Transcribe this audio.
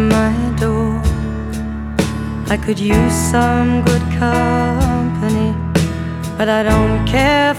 my door. I could use some good company, but I don't care